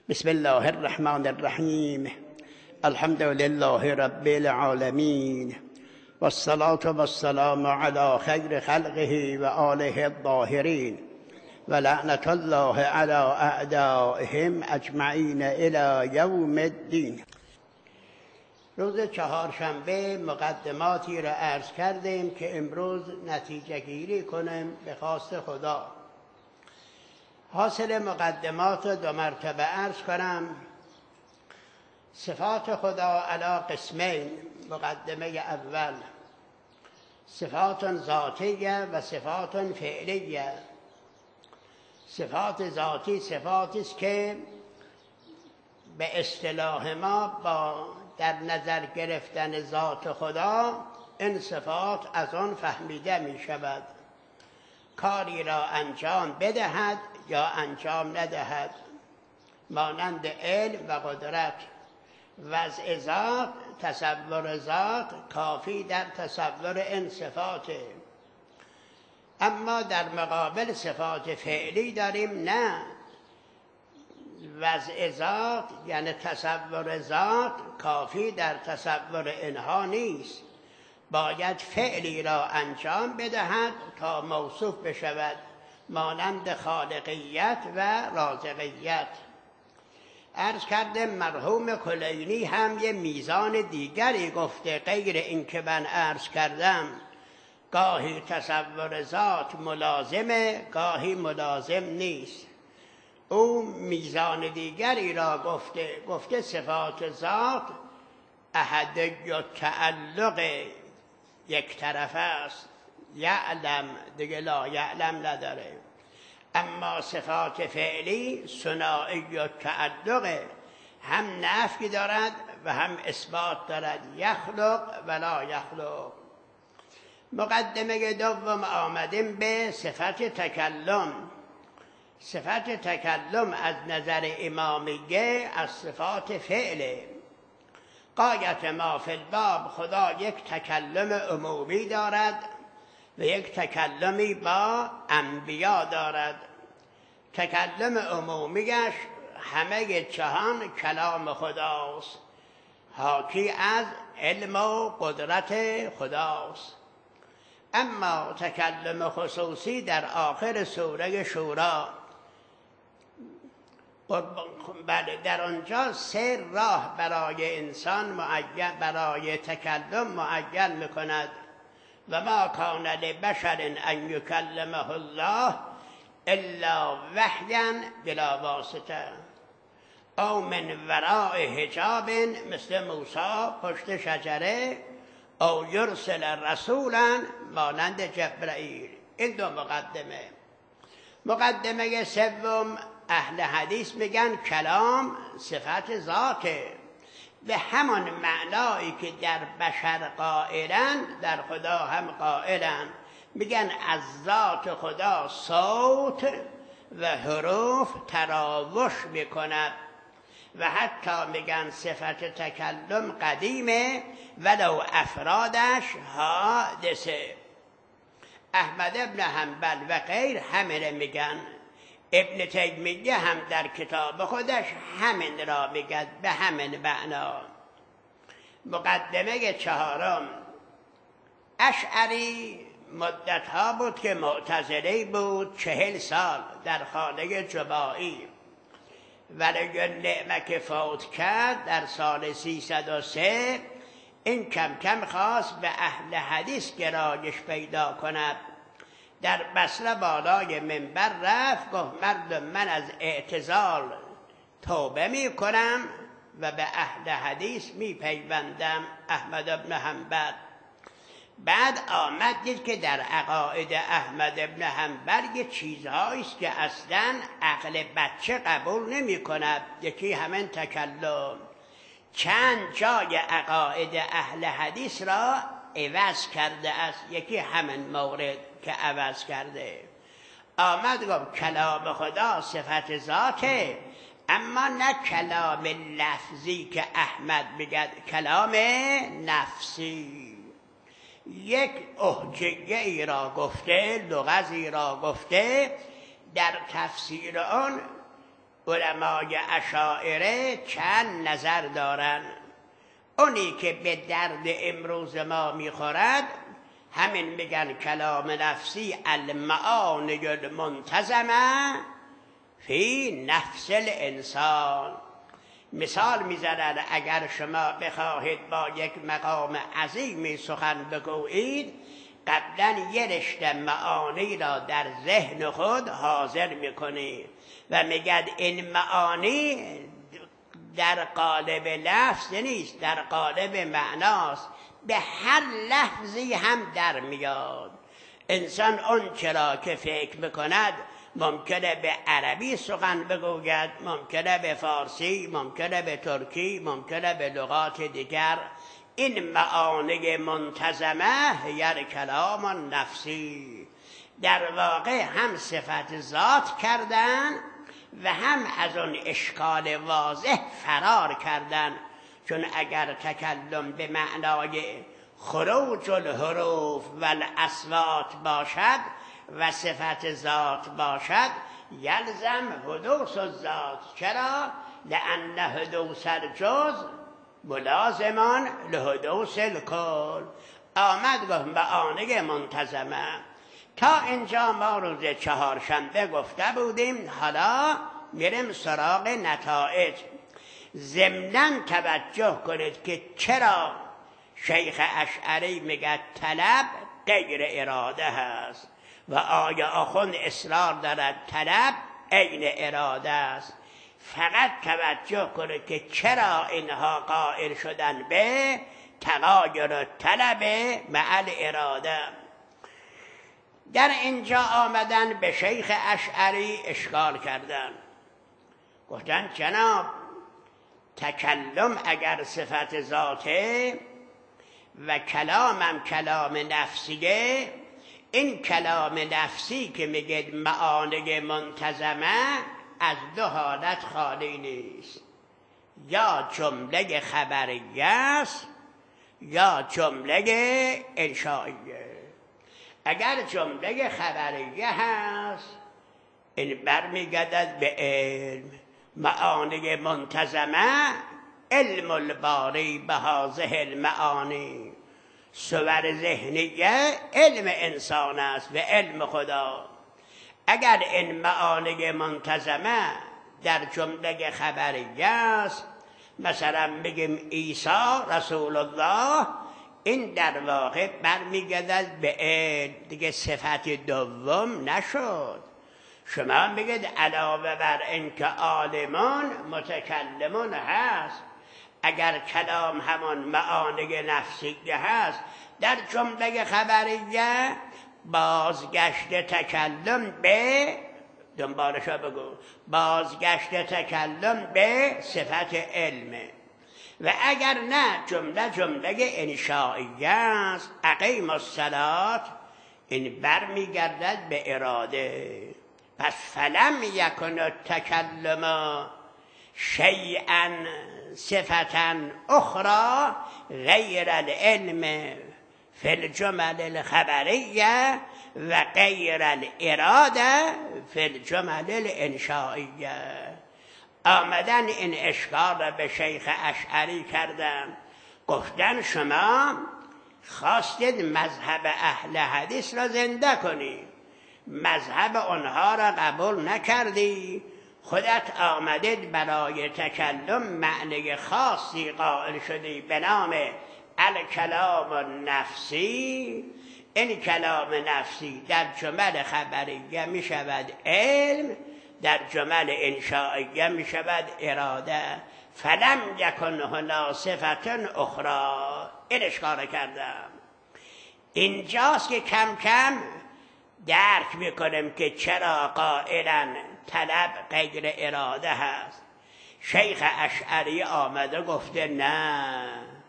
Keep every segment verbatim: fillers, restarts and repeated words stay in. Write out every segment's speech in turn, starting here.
بسم الله الرحمن الرحیم. الحمد لله رب العالمین والصلاة والسلام علی خیر خلقه و آله الطاهرین و لعنت الله علی اعدائهم اجمعین الی یوم الدین. روز چهارشنبه مقدماتی را عرض کردیم که امروز نتیجه گیری کنیم به خواست خدا. حاصل مقدمات دو مرتبه عرض کنم. صفات خدا علی قسمین. مقدمه اول صفات ذاتیه و صفات فعلیه. صفات ذاتی صفاتی است که به اصطلاح ما با در نظر گرفتن ذات خدا این صفات از آن فهمیده می شود. کاری را انجام بدهد یا انجام ندهد، مانند علم و قدرت. وضع ذات، تصور ذات کافی در تصور این صفاته. اما در مقابل صفات فعلی داریم نه، وضع ذات یعنی تصور ذات کافی در تصور اینها نیست، باید فعلی را انجام بدهد تا موصوف بشود، مانند خالقیت و رازقیت. عرض کردم مرحوم کلینی هم یه میزان دیگری گفته غیر این که من عرض کردم. گاهی تصور ذات ملازمه، گاهی ملازم نیست. او میزان دیگری را گفته گفته صفات ذات احدی و تعلق یک طرف است، یعلم دیگه لا یعلم نداره. اما صفات فعلی ثنایی و تعلقه، هم نفی دارد و هم اثبات دارد، یخلق و لا یخلق. مقدمه دوم آمدیم به صفت تکلم. صفت تکلم از نظر امامیه از صفات فعله. غایت ما فی الباب، خدا یک تکلم عمومی دارد و یک تکلمی با انبیا دارد. تکلم عمومیش همه جهان کلام خداست، حاکی از علم و قدرت خداست. اما تکلم خصوصی در آخر سوره شورا، بله در آنجا سه راه برای انسان معین، برای تکلم معین میکند. و ما کان لبشر ان یکلمه الله الا وحیا بلا واسطه او من وراء حجاب مثل موسی پشت شجره او یرسل رسولا مانند جبرئیل. این دو مقدمه. مقدمه سوم اهل حدیث میگن کلام صفت ذاته، به همان معنایی که در بشر قائلن در خدا هم قائلن. میگن از ذات خدا صوت و حروف تراوش میکند و حتی میگن صفت تکلم قدیمه ولو افرادش حادثه. احمد ابن حنبل و غیر همین میگن. ابن تیمیه هم در کتاب خودش همین را میگد به همین معنا. مقدمه چهارم اشعری مدتها بود که معتزلی بود، چهل سال در خانه جبائی. ولی نعمه که فوت کرد در سال سیصد و سه، این کم کم خواست به اهل حدیث گرایش پیدا کند. در بصره بالای منبر رفت، گفت مردم من از اعتزال توبه می کنم و به اهل حدیث می پیوندم. احمد ابن حنبل بعد آمد دید که در عقاید احمد ابن حنبل یه چیزهاییست که اصلا عقل بچه قبول نمی کند. یکی همین تکلم. چند جای عقاید اهل حدیث را عوض کرده است، یکی همین مورد که عوض کرده. آمد گفت کلام خدا صفت ذاته، اما نه کلام لفظی که احمد بگد، کلام نفسی. یک احجیه ای را گفته، لغزی را گفته، در تفسیر آن علمای اشاعره چند نظر دارن. اونی که به درد امروز ما میخورد همین میگن کلام نفسی المعانی المنتظمه فی نفس الانسان. مثال میزنن اگر شما بخواهید با یک مقام عظیمی سخن بگویید، قبلا یه رشته معانی را در ذهن خود حاضر میکنید و میگد این معانی در قالب لفظ نیست، در قالب معناست، به هر لفظی هم در میاد. انسان اون چرا که فکر بکند ممکنه به عربی سخن بگوید، ممکنه به فارسی، ممکنه به ترکی، ممکنه به لغات دیگر. این معانی منتظمه یعنی کلام نفسی در واقع هم صفت ذات کردن و هم از اون اشکال واضح فرار کردن. چون اگر تکلم به معنای خروج الحروف و الاصوات باشد و صفت ذات باشد یلزم حدوث الذات. چرا؟ لأن حدوث الجز ملازمان لحدوث الکل. آمد گفت معانی منتظمه. تا اینجا ما روز چهارشنبه گفته بودیم، حالا میریم سراغ نتایج. ضمناً توجه کنید که چرا شیخ اشعری میگه طلب غیر اراده هست و آیا آخوند اصرار دارد طلب عین اراده است. فقط توجه کنید که چرا اینها قائل شدن به تغایر طلب مع الاراده. در اینجا آمدن به شیخ اشعری اشکال کردن، گفتن جناب تکلم اگر صفت ذاته و کلامم کلام نفسیه، این کلام نفسی که میگید معانی منتظمه از دو حالت خالی نیست، یا جمله خبریه است یا جمله انشائیه. اگر جمله خبریه هست این برمیگردد به علم. معانی منتظمه علم الباری به هذه المعانی. صور ذهنیه علم انسان است و علم خدا. اگر این معانی منتظمه در جمله خبریه است، مثلا بگیم عیسی رسول الله، این در واقع برمیگردد به علم، دیگه صفت دوم نشد. شما میگید علاوه بر این که عالمان متکلمون هست، اگر کلام همان معانی نفسیه هست در جمله خبریه، بازگشت تکلم به دنبالشا بگو بازگشت تکلم به صفت علمه. و اگر نه جمله جمله انشائیه است، اقیم الصلاة، این برمیگردد به اراده. پس فلم یکن التکلم شیئا صفتا اخرى غیر العلم فی الجمل الخبریه و غیر الاراده فی الجمل الانشائیه. آمدن این اشکال را به شیخ اشعری کردن، گفتن شما خواستید مذهب اهل حدیث را زنده کنی، مذهب آنها را قبول نکردی، خودت آمدید برای تکلم معنی خاصی قائل شدی به نام الکلام النفسی. این کلام نفسی در جمل خبریه می شود علم، در جمل انشائیه می شود اراده. فلم یکن هنا صفت اخرى. این اشکال کردم. اینجاست که کم کم درک میکنیم که چرا قائلا طلب غیر اراده هست. شیخ اشعری آمده گفته نه،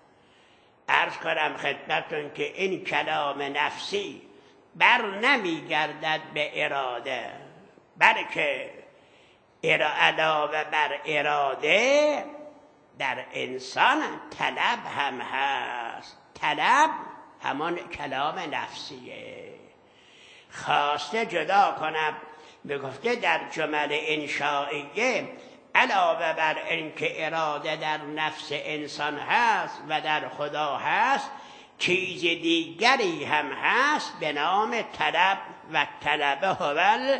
عرض کنم خدمتون که این کلام نفسی بر نمیگردد به اراده، بلکه علاوه بر اراده در انسان طلب هم هست. طلب همان کلام نفسیه. خواسته جدا کنم میگفته در جمل انشائیه علاوه بر اینکه اراده در نفس انسان هست و در خدا هست، چیز دیگری هم هست به نام طلب و طلب هو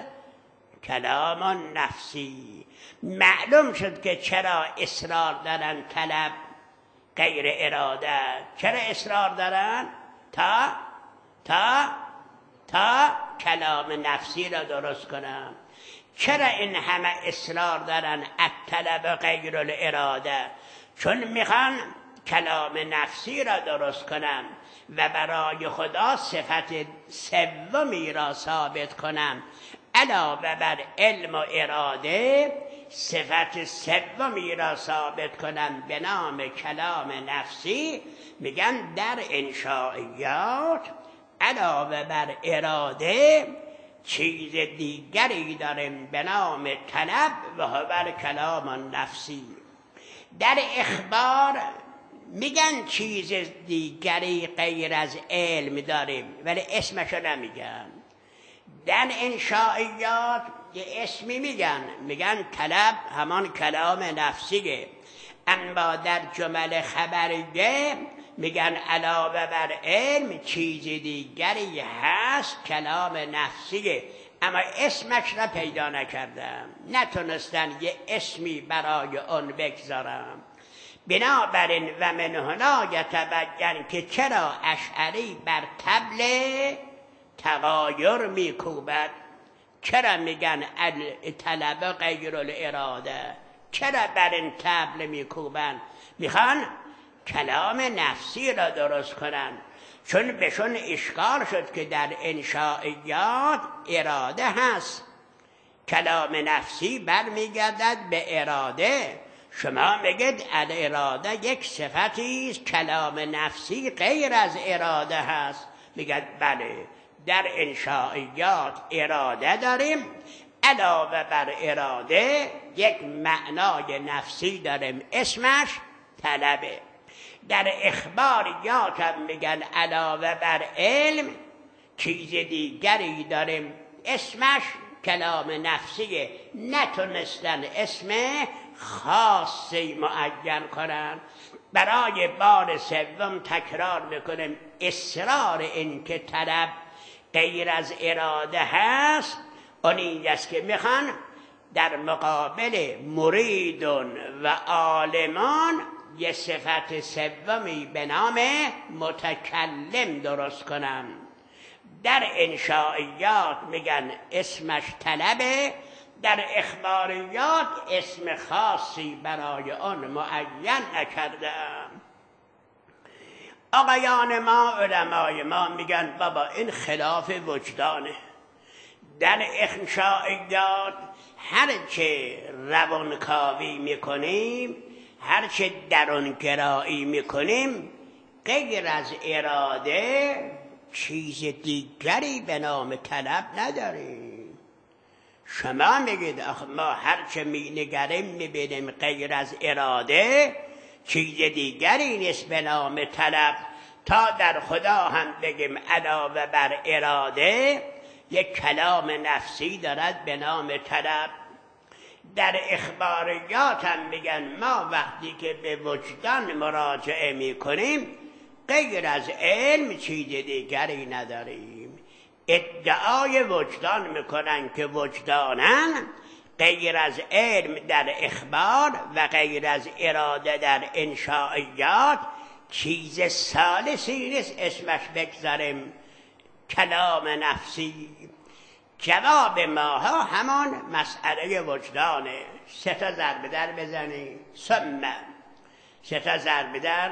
کلام نفسی. معلوم شد که چرا اصرار دارن طلب غیر اراده. چرا اصرار دارن؟ تا تا تا کلام نفسی را درست کنن. چرا این همه اصرار دارن الطلب غیر الاراده؟ چون میخوان کلام نفسی را درست کنن و برای خدا صفت سومی را ثابت کنن. علاوه بر علم و اراده صفت سومی را ثابت کنن به نام کلام نفسی. میگن در انشائیات علاوه بر اراده چیز دیگری داریم به نام طلب و هو کلام نفسی. در اخبار میگن چیز دیگری غیر از علم داریم ولی اسمشو نمیگن. در انشائیات یه اسمی میگن، میگن طلب همان کلام نفسیه. اما در جمل خبریه میگن علاوه بر علم چیز دیگری هست کلام نفسیه، اما اسمش را پیدا نکردم، نتونستن یه اسمی برای اون بگذارم. بنابراین و من هنا یتبین که چرا اشعری بر طبل تغایر میکوبد. چرا میگن طلب غیر الاراده؟ چرا بر این طبل میکوبن؟ میخوان کلام نفسی را درست کنن، چون بهشون اشکال شد که در انشائیات اراده هست، کلام نفسی برمیگردد به اراده. شما میگید اراده یک صفتی است، کلام نفسی غیر از اراده هست. میگد بله، در انشائیات اراده داریم، علاوه بر اراده یک معنای نفسی داریم، اسمش طلبه. در اخباریات هم میگن علاوه بر علم چیز دیگری داریم، اسمش کلام نفسیه. نتونستن اسم خاصی معین کنن. برای بار سوم تکرار میکنیم اصرار این که طلب غیر از اراده هست اون این است که میخوان در مقابل مریدون و عالمان یه صفت سومی به نام متکلم درست کنن. در انشائیات میگن اسمش طلبه، در اخباریات اسم خاصی برای آن معین نکردم. آقایان ما، علمای ما میگن بابا این خلاف وجدانه. در انشائیات هرچه روانکاوی میکنیم، هرچه درونگرایی میکنیم، غیر از اراده چیز دیگری به نام طلب نداریم. شما میگید آخه ما هرچه مینگریم میبینیم غیر از اراده چیز دیگری نیست به نام طلب. تا در خدا هم بگیم علاوه بر اراده یک کلام نفسی دارد به نام طلب. در اخباریات هم میگن ما وقتی که به وجدان مراجعه میکنیم غیر از علم چیز دیگری نداریم. ادعای وجدان میکنن که وجدانن، غیر از علم در اخبار و غیر از اراده در انشائیات چیز ثالثی نیست اسمش بگذاریم کلام نفسی. جواب ماها همان مسئله وجدانه. سه تا ضرب در بزنی، ثم سه تا ضرب در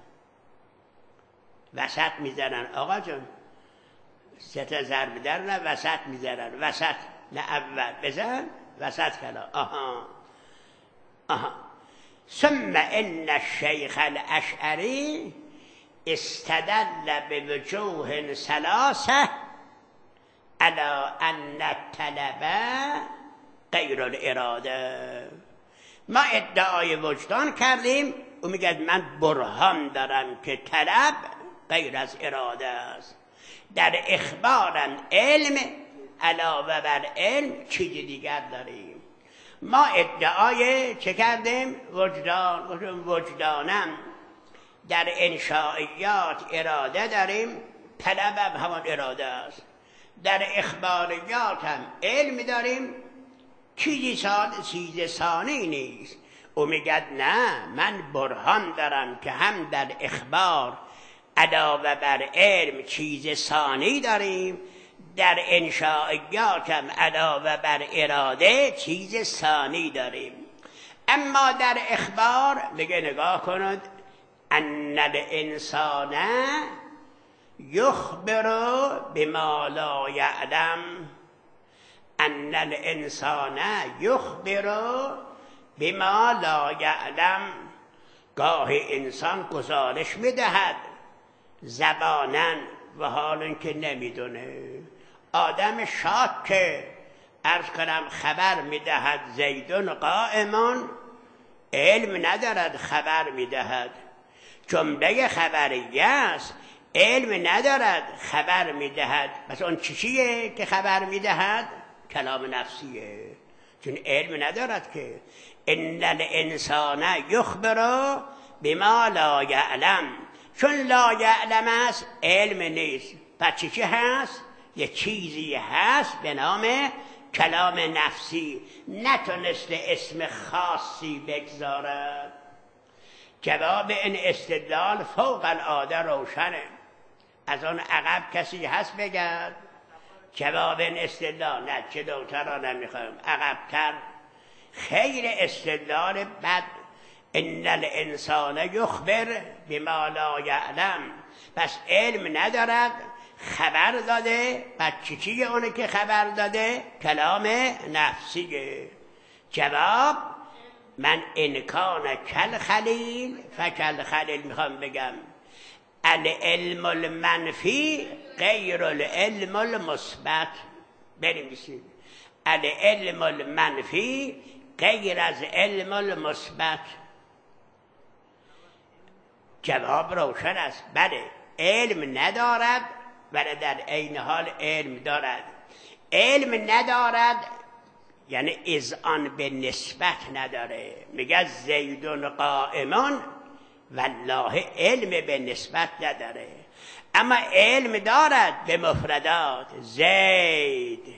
وسط میزنن. آقا جان سه تا ضرب در نه وسط میزنن، وسط نه اول بزن، وسط کلا. آها آها ثم ان الشیخ الاشعری استدل بوجوه ثلاثه على ان الطلب غیر الاراده. ما ادعای وجدان کردیم، او میگه من برهان دارم که طلب غیر از اراده است. در اخبارم علم علاوه بر علم چیز دیگر داریم. ما ادعای چه کردیم؟ وجدان. گفتیم وجدانم در انشائیات اراده داریم، طلب هم همان اراده است. در اخباریات هم علم داریم، چیزی سال چیز ثانی نیست. او میگد نه، من برهان دارم که هم در اخبار علاوه بر علم چیز ثانی داریم، در انشائیات هم علاوه بر اراده چیز ثانی داریم. اما در اخبار میگه نگاه کنید، ان الانسان یخبر بما لا یعلم، ان الانسان یخبر بما لا یعلم. گاهی انسان گزارش میدهد زبانن و حال اینکه نمیدونه. آدم شاک که عرض کنم خبر میدهد زیدون قائمان، علم ندارد خبر میدهد. جمله خبریه است، علم ندارد خبر میدهد. پس اون چیه که خبر میدهد؟ کلام نفسیه، چون علم ندارد که. ان الانسان یخبر بما لا یعلم، چون لا یعلم است علم نیست. پس چی هست؟ یه چیزی هست به نام کلام نفسی، نتونسته اسم خاصی بگذارد. جواب این استدلال فوق العاده روشنه. از آن عقب کسی هست بگرد؟ جواب این استدلال نه، چه دوتر را نمیخوایم، عقبتر. خیر استدلال بد. ان الانسان یخبر بما لا یعلم، پس علم ندارد خبر داده. پس چی چیه اونه که خبر داده؟ کلام نفسیه. جواب من انکان کل خلیل فکل خلیل. میخوام بگم العلم المنفی غیر العلم المثبت. بنویسید العلم المنفی غیر از علم المثبت. جواب روشن است، بله علم ندارد ولی در عین حال علم دارد. علم ندارد یعنی اذعان به نسبت نداره. میگه زیدون قائمان، والله علم به نسبت نداره. اما علم دارد به مفردات، زید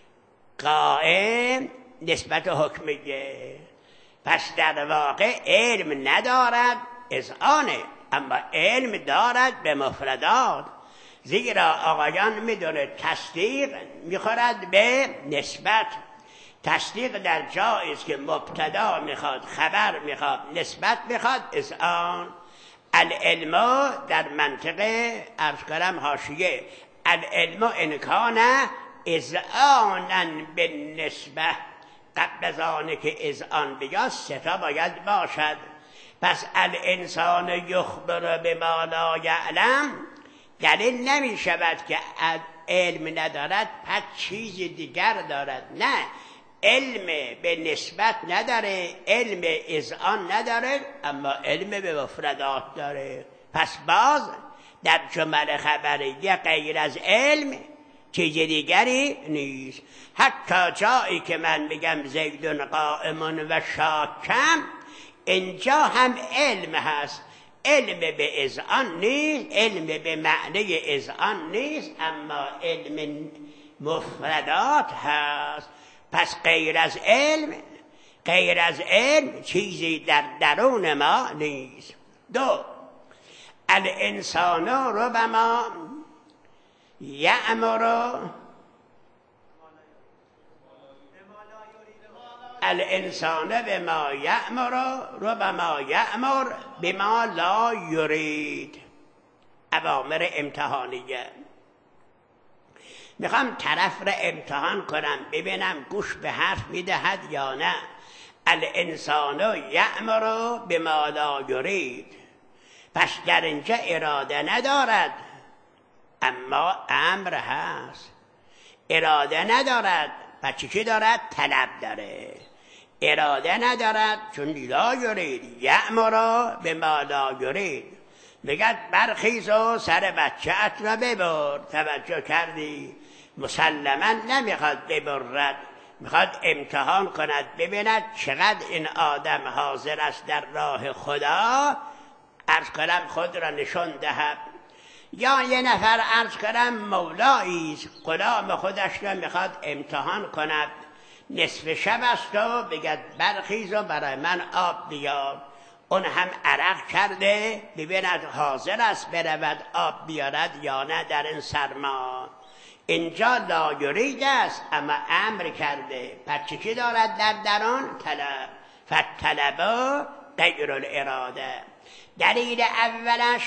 قائم نسبت حکمیه. پس در واقع علم ندارد اذعانه، اما علم دارد به مفردات. زیرا آقایان میدونه تصدیق میخورد به نسبت. تصدیق در جایی است که مبتدا میخواد، خبر میخواد، نسبت میخواد، اذعان. العلم در منطقه عرض کنم حاشیه، العلم انکان اذعانا بالنسبه. قبل از آنه که اذعان بگه ستا باید باشد. پس الانسان یخبر بما لا یعلم دلیل نمی شود که علم ندارد پس چیز دیگر دارد. نه، علم به نسبت نداره، علم اذعان نداره، اما علم به مفردات داره. پس باز در جمله خبریه غیر از علم چیز دیگری نیست. حتی جایی که من بگم زیدون قائمون و شاکم، اینجا هم علم هست. علم به اذعان نیست، علم به معنی اذعان نیست، اما علم مفردات هست. پس غیر از علم، غیر از علم چیزی در درون ما نیست. دو، الانسان ربما یأمر الانسان بما یأمر ربما یأمر بما لا یرید. اوامر امتحانیه. میخوام طرف را امتحان کنم ببینم گوش به حرف میدهد یا نه. الانسان یأمر بما لا یرید، پس در اینجا اراده ندارد اما امر هست. اراده ندارد پس چی دارد؟ طلب داره. اراده ندارد چون لا یرید، یأمر بما لا یرید. میگه برخیز و سر بچه ات را ببر. توجه کردی؟ مسلما نمیخواد ببرد، میخواد امتحان کند ببیند چقدر این آدم حاضر است در راه خدا عرض کنم خود را نشان دهد. یا یه نفر عرض کنم مولایی است غلام خودش را میخواد امتحان کند، نصف شب است و بگد برخیز و برای من آب بیار، اون هم عرق کرده ببیند حاضر است برود آب بیارد یا نه در این سرما. اینجا لا یرید است اما امر کرده، پس چی دارد در درون؟ طلب. فالطلب غیر الاراده. دلیل اولش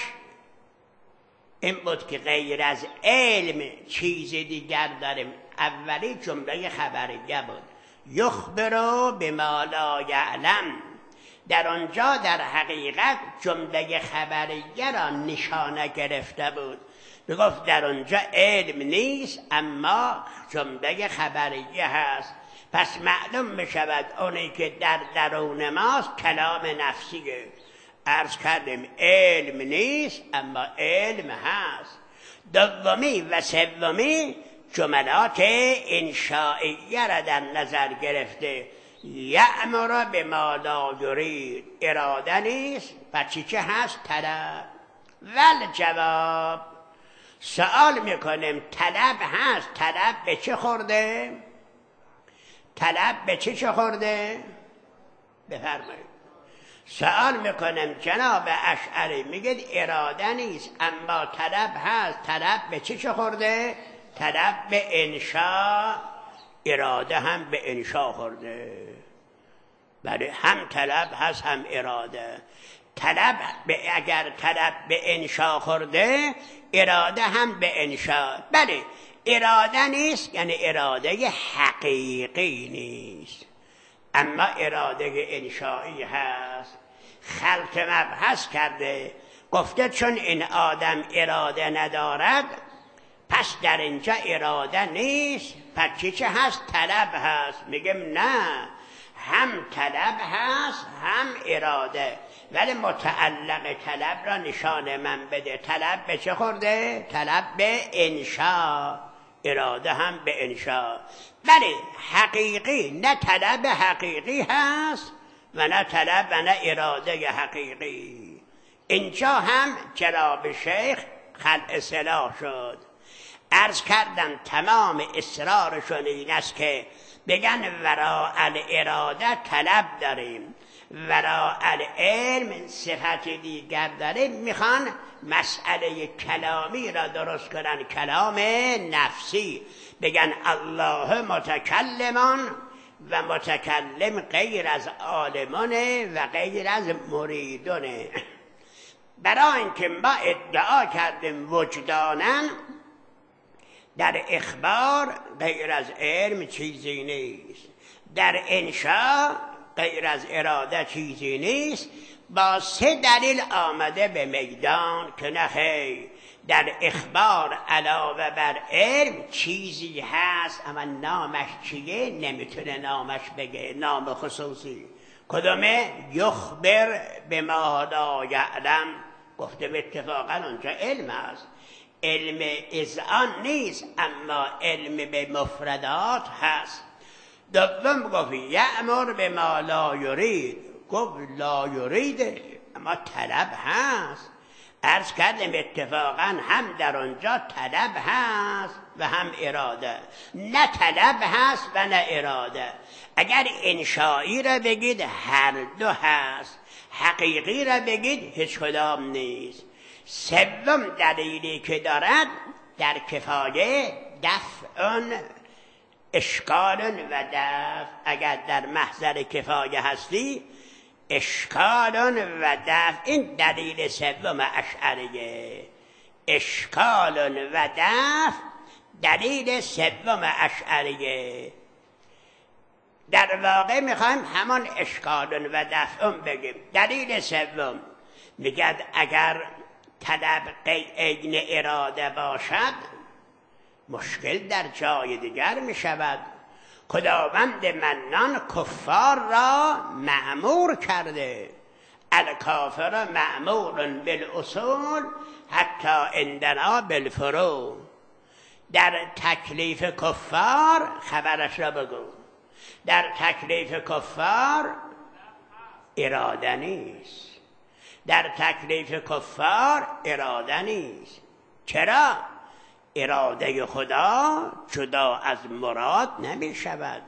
این بود که غیر از علم چیز دیگر داریم. اولی جمله خبریه بود، یخبرو بما لا یعلم. در آنجا در حقیقت جمله خبریه را نشانه گرفته بود، بگفت در آنجا علم نیست اما جمله خبریه هست. پس معلوم میشود اونی که در درون ماست کلام نفسیه. عرض کردیم علم نیست اما علم هست. دومی و سومی جملات انشائیه را در نظر گرفته، یأمر بما لا یرید، اراده نیست، پس چی چه هست؟ طلب. ول جواب، سوال میکنیم طلب هست، طلب به چه خورده؟ طلب به چه چه خورده؟ بفرمایید. سوال میکنم جناب اشعری میگید اراده نیست اما طلب هست، طلب به چه چه خورده؟ طلب به انشا، اراده هم به انشا خورده. بله هم طلب هست هم اراده. طلب به اگر طلب به انشا خورده اراده هم به انشا. بله اراده نیست یعنی اراده حقیقی نیست اما اراده انشایی هست. خلق مبحث کرده، گفته چون این آدم اراده ندارد پس در اینجا اراده نیست، پس چی چه هست؟ طلب هست. میگم نه، هم طلب هست هم اراده، ولی متعلق طلب را نشان من بده. طلب به چه خورده؟ طلب به انشا، اراده هم به انشا. بله حقیقی، نه طلب حقیقی هست و نه طلب و نه اراده حقیقی. اینجا هم جناب شیخ خلع اصلاح شد. عرض کردم تمام اصرارشون این است که بگن وراء الاراده طلب داریم، وراء العلم صفت دیگر داریم. میخوان مسئله کلامی را درست کنن، کلام نفسی، بگن الله متکلمان و متکلم غیر از عالمانه و غیر از مریدونه. برای اینکه ما ادعا کردیم وجدانن در اخبار غیر از علم چیزی نیست، در انشا غیر از اراده چیزی نیست. با سه دلیل آمده به میدان که نخیر، در اخبار علاوه بر علم چیزی هست اما نامش چیه نمیتونه نامش بگه، نام خصوصی. کدومه؟ یخبر بما لا یعلم. گفته به اتفاقا اونجا علم هست، علم اذعان نیست اما علم به مفردات هست. دوم گفت یأمر بما لا یرید، گفت لا یرید اما طلب هست. عرض کردم اتفاقا هم در آنجا طلب هست و هم اراده، نه طلب هست و نه اراده. اگر انشایی را بگید هر دو هست، حقیقی را بگید هیچ کدام نیست. سوم دلیلی که دارد در کفایه دفع اشکال و دفع. اگر در محضر کفایه هستی اشکال و دفع، این دلیل سوم اشعریه. اشکال و دفع دلیل سوم اشعریه. در واقع میخوایم همان اشکال و دفع بگیم. دلیل سوم میگد اگر طلب عین اراده باشد مشکل در جای دیگر میشود. خداوند منان کفار را مأمور کرده، الکافر مأمور بالاصول حتی عندنا بالفروع. در تکلیف کفار خبرش را بگو. در تکلیف کفار اراده نیست. در تکلیف کفار اراده نیست. چرا؟ اراده خدا جدا از مراد نمی شود.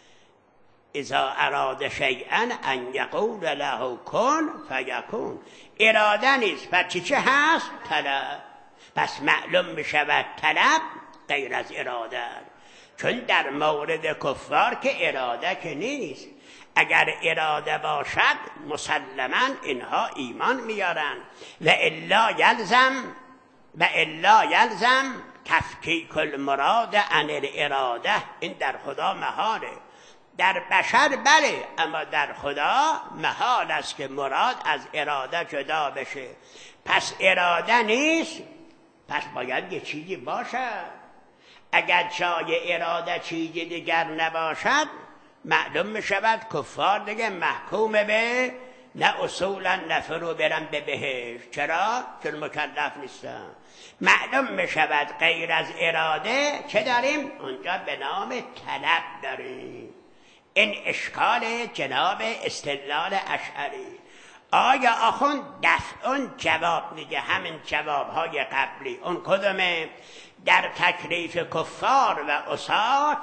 اذا اراد شیئا ان یقول له کن فیکون. اراده نیست. پس چی چه هست؟ طلب. پس معلوم می شود طلب غیر از اراده، چون در مورد کفار که اراده که نیست. اگر اراده باشد مسلما اینها ایمان میارن. و الا یلزم و الا یلزم تفکیک المراد عن الاراده. این در خدا محاله. در بشر بله، اما در خدا محال است که مراد از اراده جدا بشه. پس اراده نیست، پس باید یه چیزی باشد. اگر جای اراده چیزی دیگر نباشد معلوم می شود کفار دیگه محکوم به نه اصولا نفرو برن به بهشت. چرا؟ چون مکلف نیستن. معلوم می شود غیر از اراده چه داریم؟ اونجا به نام طلب داریم. این اشکال جناب استدلال اشعری. آیا آخوند دفعون جواب میگه همین جوابهای قبلی. اون کدومه؟ در تکلیف کفار و عصات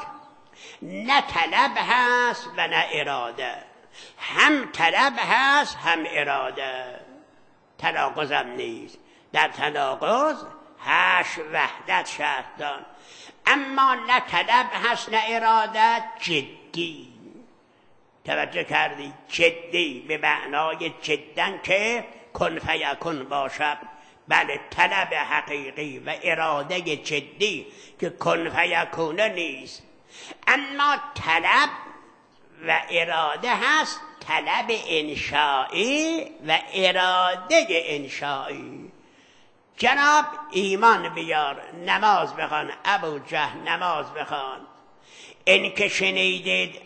نه طلب هست و نه اراده. هم طلب هست هم اراده. تناقض هم نیست. در تناقض هشت وحدت شرط دان. اما نه طلب هست نه اراده. جدی توجه کردی؟ جدی به معنای جدن که کن فیکون باشد. بله طلب حقیقی و اراده جدی که کن فیکون نیست. اما طلب و اراده هست. طلب انشایی و اراده انشایی. جناب ایمان بیار، نماز بخوان، ابو جهل نماز بخوان. این که شنیدید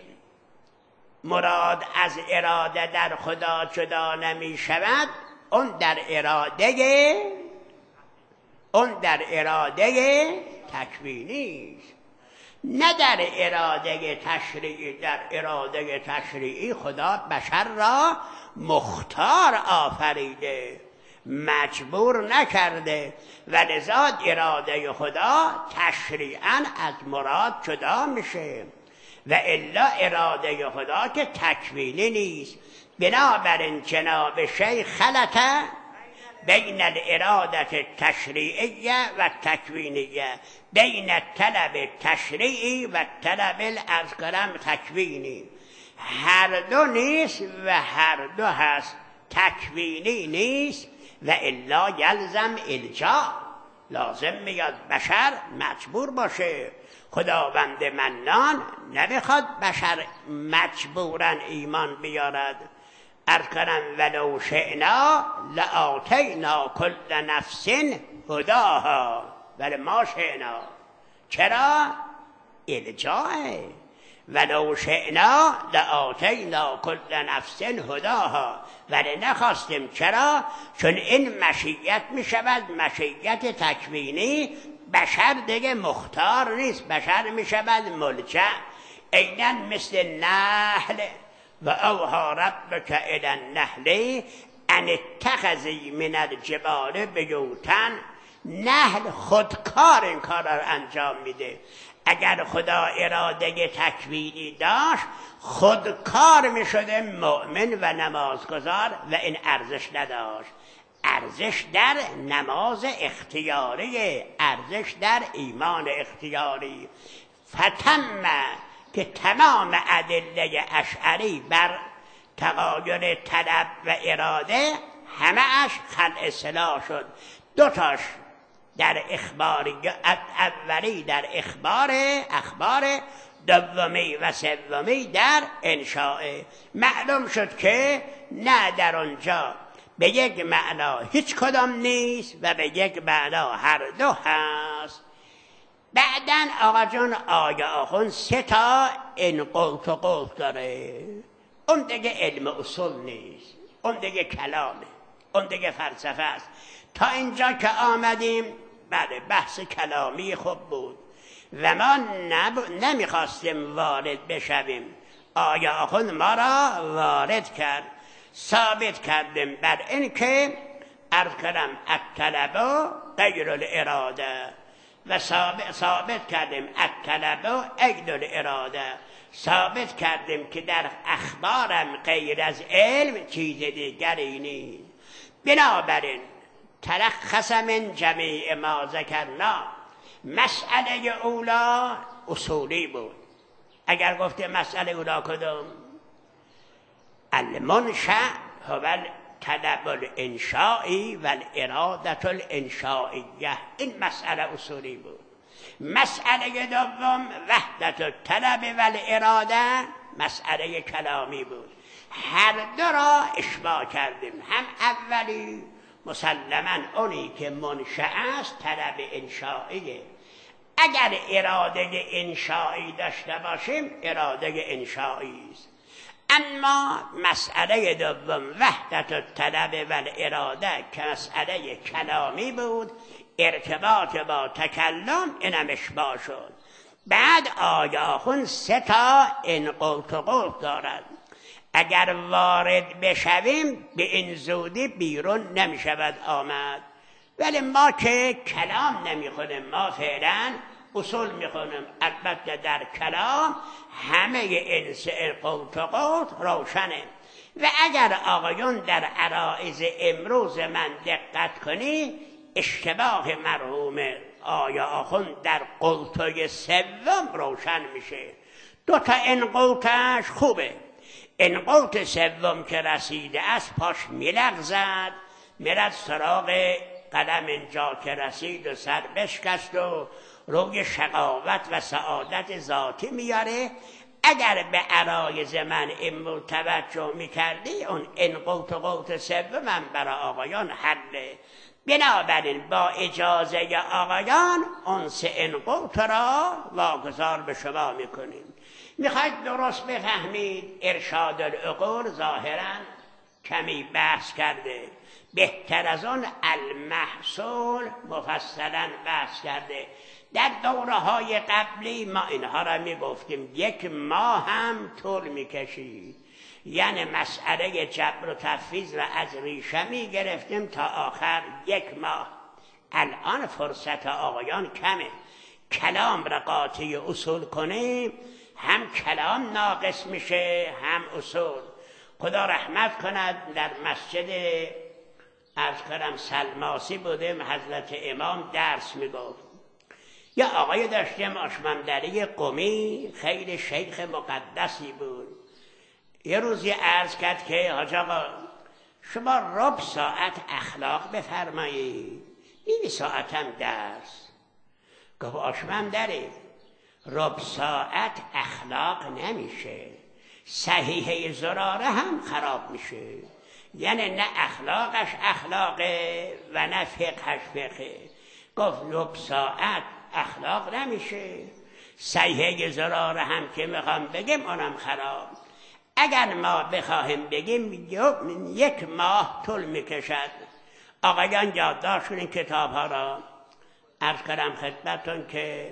مراد از اراده در خدا جدا نمی شود، اون در اراده اون در اراده تکوینی است، نه در اراده تشریعی. در اراده تشریعی خدا بشر را مختار آفریده، مجبور نکرده، و لذا اراده خدا تشریعاً از مراد جدا میشه. و الا اراده خدا که تکوینی نیست. بنابراین جناب شیخ خلط بین الاراده تشریعیه و تکوینیه، بین طلب تشریعی و طلب الازکرم تکوینی. هر دو نیست و هر دو هست. تکوینی نیست و الا یلزم الجا. لازم میاد بشر مجبور باشه. خداوند منان نمیخواد بشر مجبورا ایمان بیارد. عرض کنم ولو شئنا لآتینا کل نفس هداها، ولی ما شئنا. چرا؟ الجاه. ولو شئنا لآتینا کل نفس هداها، ولی نخواستیم. چرا؟ چون این مشیت میشود مشیت تکوینی. بشر دیگه مختار نیست، بشر میشود ملجأ. عیناً مثل نحل. و اوها ربک الی النحل ان اتخذی من الجبال بیوتا. نحل خودکار این کار را انجام میده. اگر خدا اراده تکوینی داشت خودکار میشده مؤمن و نمازگزار، و این ارزش نداشت. ارزش در نماز اختیاری، ارزش در ایمان اختیاری. فتم که تمام ادله اشعری بر تغایر طلب و اراده همه اش خلع اصلاح شد. دوتاش در اخباری، اولی در اخبار اخبار دومی و سومی در انشاء. معلوم شد که نه در اونجا به یک معنا هیچ کدام نیست و به یک معنا هر دو هست. بعدن آقا جان آیا آخون سه تا این قوت و قوت داره. اون دیگه علم اصول نیست، اون دیگه کلامه، اون دیگه فلسفه است. تا اینجا که آمدیم بله بحث کلامی خوب بود. و ما نب... نمیخواستیم وارد بشویم. آقا آخوند ما را وارد کرد. ثابت کردیم بر این که عرض کردم الطلب غیر الاراده و ثابت, ثابت کردیم الطلب عین الاراده. ثابت کردیم که در اخبارم غیر از علم چیز دیگری نیست. بنابراین تلخص من جمیع ما ذکرنا، مسئله اولا اصولی بود. اگر گفته مسئله اولا کدوم؟ المنشأ هو الطلب الانشائی و الاراده الانشائیه. این مسئله اصولی بود. مسئله دوم وحدت الطلب و الاراده مسئله کلامی بود. هر دو را اشباع کردیم. هم اولی مسلماً اونی که منشأ است طلب انشائیه. اگر اراده انشایی داشته باشیم اراده انشایی است. اما مسئله دوم وحدت الطلب و الاراده که مسئله کلامی بود، ارتباط با تکلم، اینم اشباع شد. بعد آیاخون سه تا انقوط و قوط دارد. اگر وارد بشویم به این زودی بیرون نمی شود آمد. ولی ما که کلام نمی خونیم، ما فعلا اصول می خونیم. البته در کلام همه این سه قوط و قوط روشنه. و اگر آقایون در عرائض امروز من دقت کنی، اشتباه مرحوم آیا آخوند در قوطای سوم روشن میشه. دو تا این قوطش خوبه. این قوط سوم که رسیده است پاش میلغزد، میرد سراغ قدم اینجا که رسید و سر بشکست و روی شقاوت و سعادت ذاتی میاره. اگر به عرایض من این توجه میکردی، اون این قوط و قوط سوم من برای آقایان حله. بنابراین با اجازه آقایان اون سه این قوط را واگذار به شما میکنیم. میخواید درست بفهمید، ارشاد العقول ظاهرا کمی بحث کرده، بهتر از اون المحصول مفصلا بحث کرده. در دوره های قبلی ما اینها را میگفتیم، یک ماه هم طول میکشید. یعنی مسئله جبر و تفویض را از ریشه می گرفتیم تا آخر یک ماه. الان فرصت آقایان کمه. کلام را قاطی اصول کنیم، هم کلام ناقص میشه هم اصول. خدا رحمت کند، در مسجد عرض کردم سلماسی بودیم، حضرت امام درس میگفت. یا آقای داشتیم آشمندری قمی، خیلی شیخ مقدسی بود. یه روزی عرض کرد که حاج آقا شما ربع ساعت اخلاق بفرمایید، این ساعت هم درس. گفت آشمندری ربع ساعت اخلاق نمیشه، صحیحه زراره هم خراب میشه. یعنی نه اخلاقش اخلاقه و نه فقهش فقه. گفت ربع ساعت اخلاق نمیشه، صحیحه زراره هم که میخوام بگیم اونم خراب. اگر ما بخواهیم بگیم یک ماه طول میکشد. آقایان یادداشت کنین کتاب ها را. عرض کردم خدمتتون که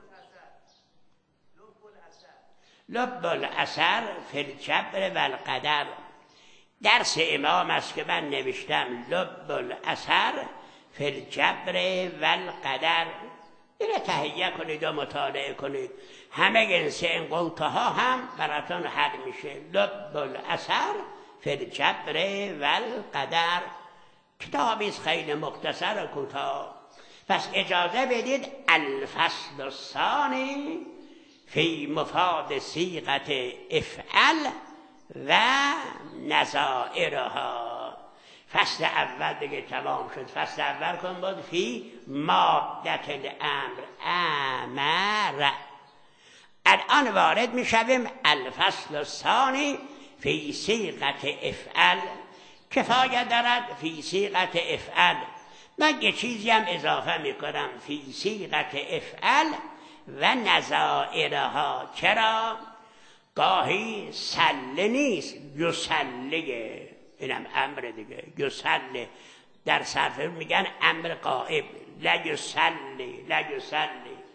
لب الاثر فی الجبر و القدر، درس امام است که من نوشتم. لب الاثر فی الجبر و القدر. اینه تهیه کنید و مطالعه کنید. همه این سه این قوطه ها هم براتون حل میشه. لب الاثر فی الجبر و القدر. کتابی است خیلی مختصر و کوتاه. پس اجازه بدید الفصل الثانی فی مفاد صیغت افعل و نظائرها. فصل اول دیگه تمام شد. فصل اول کن بود فی مادت الامر امر. الان وارد می شویم الفصل الثانی فی صیغت افعل. کفایت دارد فی صیغت افعل. من یه چیزی هم اضافه می کنم فی صیغت افعل و نظائرها. چرا؟ گاهی سله نیست، یسلیه. اینم امر دیگه، یسلی. در صرف میگن امر غائب، لا یسلی لا یسلی.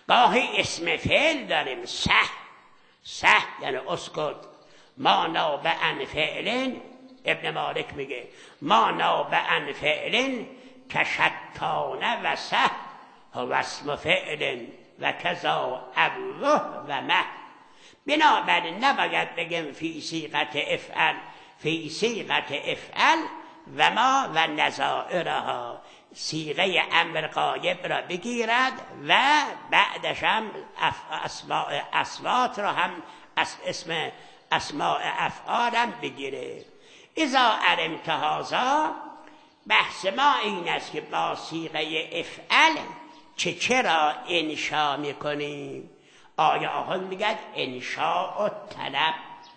گاهی اسم فعل داریم سه سه یعنی اسکت. ما نابعن فعلن، ابن مالک میگه ما نابعن فعلن کشتانه و سه هو اسم فعلن و کذا الله و مه. بنابراین نباید بگیم فی صیغت افعل فی صیغت افعل و ما و نظائرها، صیغه امر غایب را بگیرد و بعدش هم اسماء اصوات را هم اسم اسماء افعال هم بگیره. اذا علمت هذا، بحث ما این است که با صیغه افعل چه چرا انشا میکنیم. آیا آخوند میگد انشاء طلب،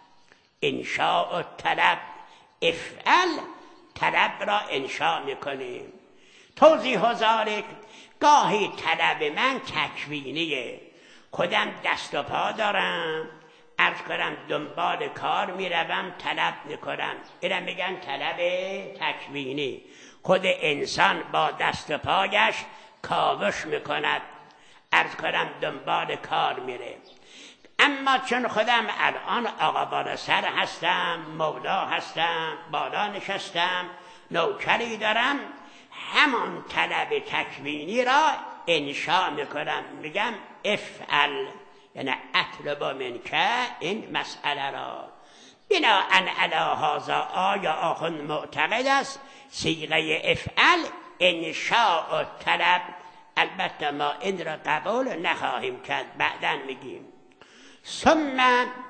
انشاء طلب افعل طلب را انشا میکنیم. توضیح و ذالک، گاهی طلب من تکوینیه، خودم دست و پا دارم، عرض کنم دنبال کار میروم طلب میکنم، اینم میگن طلب تکوینی. خود انسان با دست و پایش کاوش میکند، عرض کنم دنبال کار میره. اما چون خودم الان آقا بالا سر هستم، مولا هستم، بالا نشستم، نوکری دارم، همان طلب تکوینی را انشا میکنم، میگم افعل، یعنی اطلب منک این مسئله را. بناءً علی هذا، آیا آخوند معتقد است صیغه افعل انشاء طلب؟ البته ما این را قبول نخواهیم کرد، بعداً میگیم. ثم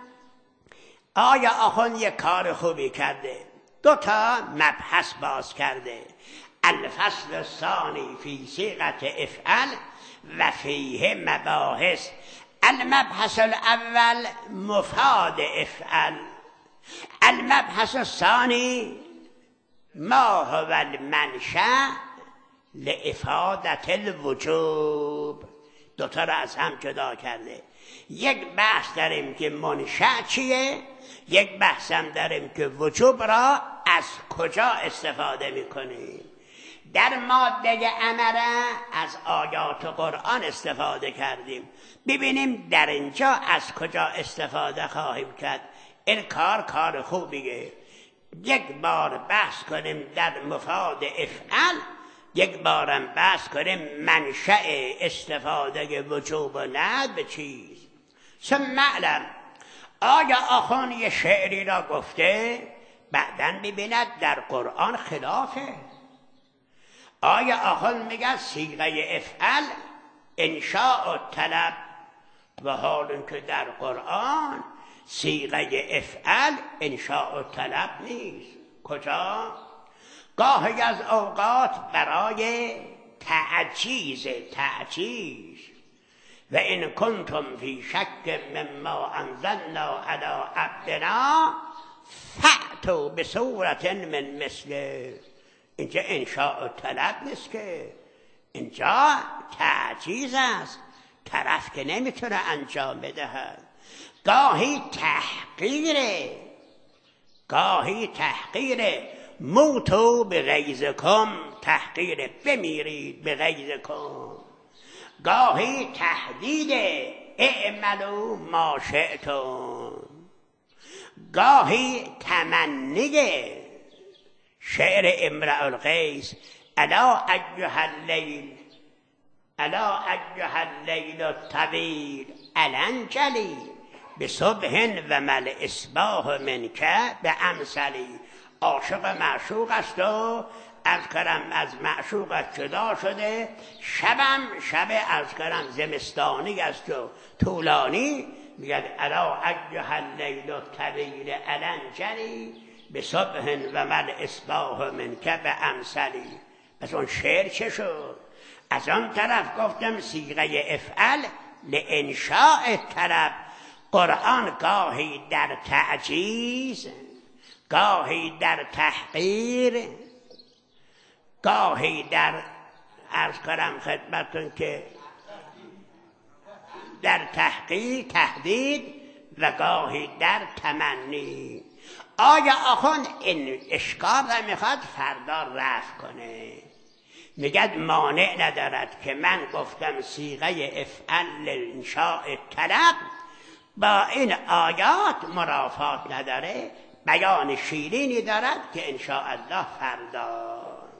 آیا آخوند یک کار خوبی کرده، دو تا مبحث باز کرده. الفصل الثانی فی صیغه افعل و فیه مباحث. المبحث الاول مفاد افعل، المبحث الثانی ما هو المنشأ لافادة الوجوب. دوتا را از هم جدا کرده. یک بحث داریم که منشأ چیه، یک بحث هم داریم که وجوب را از کجا استفاده میکنیم. در ماده امره از آیات قرآن استفاده کردیم، ببینیم در اینجا از کجا استفاده خواهیم کرد. این کار کار خوبیه. یک بار بحث کنیم در مفاد افعل، یک بارم بحث کنیم منشأ استفاده وجوب و ند به چیز. ثم اعلم، آیا آخوان یه شعری را گفته بعداً ببیند در قرآن خلافه. آیا آخوان میگه صیغه افعل انشاء طلب، و حال که در قرآن صیغه افعل انشاء طلب نیست. کجا؟ گاهی از اوقات برای تعجیز، تعجیز و این کنتم فی شک مما انزلنا علی عبدنا فأتوا بسورة من مثله. اینجا انشاء طلب نیست که، اینجا تعجیز است، طرف که نمیتونه انجام بدهد. گاهی تحقیره، گاهی تحقیره. موتو به غیظکم، تحقیره، بمیرید به غیظکم. گاهی تهدیده، اعملوا ما شئتم. گاهی تمنیه، شعر امرأ القیس الا ایها اللیل الا ایها اللیل الطویل الانجلی بصبح و مل اصباح منک به امثلی. عاشق معشوق است و از کرم از معشوقش جدا شده، شبم شب از کرم زمستانی است و طولانی، میگه الا ایها اللیل الطویل الانجلی بصبح و مل اصباح منک به امثلی. پس اون شعر چه شد؟ از آن طرف گفتم صیغه افعل لانشاء طلب. قرآن گاهی در تعجیز، گاهی در تحقیر، گاهی در عرض کنم خدمتون که در تحقیر، تهدید، و گاهی در تمنی. آیا آخوند این اشکال را میخواد فردا رفع کنه؟ میگد مانع ندارد که من گفتم صیغه افعل انشاء طلب، با این آیات مرافات نداره، بیان شیرینی دارد که انشاء الله فردا